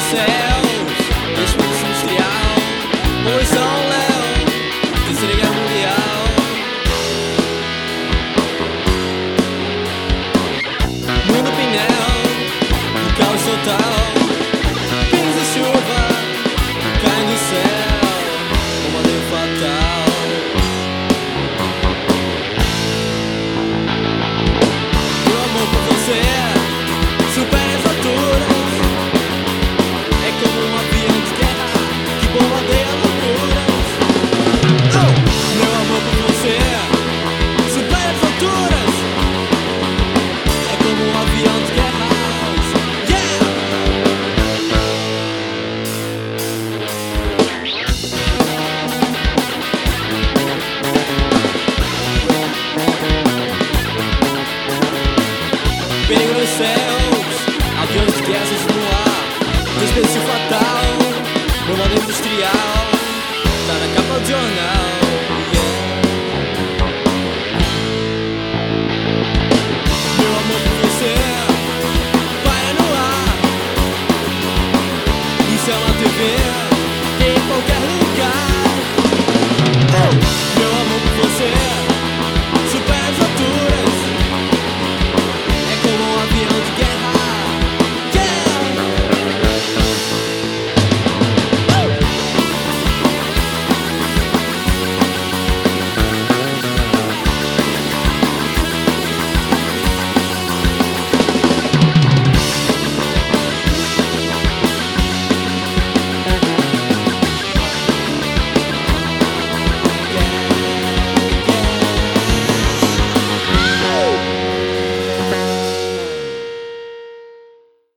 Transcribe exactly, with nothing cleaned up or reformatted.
céus, expansão industrial, poluição, léu, terceira guerra mundial. Mundo Pinel, no caos total, pingos de chuva, caem do céu, uma lei fatal. Meu amor por você supera as alturas, é como um avião de guerra que bombardeia loucuras. Oh! Meu amor por você supera as alturas, é como um avião de guerra. Yeah! Perigo nos céus, aviões de guerras no ar, desperdício fatal, bomba industrial, tá na capa do jornal.